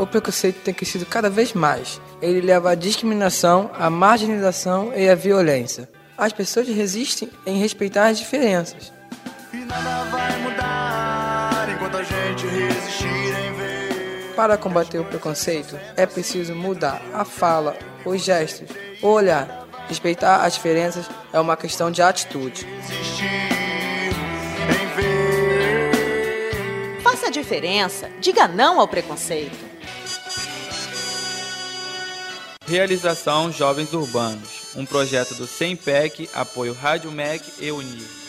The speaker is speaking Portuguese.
o preconceito tem crescido cada vez mais. Ele leva à discriminação, à marginalização e à violência. As pessoas resistem em respeitar as diferenças. E nada vai mudar enquanto a gente resistir em ver. Para combater o preconceito, é preciso mudar a fala, os gestos, o olhar. Respeitar as diferenças é uma questão de atitude. Faça a diferença. Diga não ao preconceito. Realização Jovens Urbanos, um projeto do SEMPEC, apoio Rádio MEC e Unir.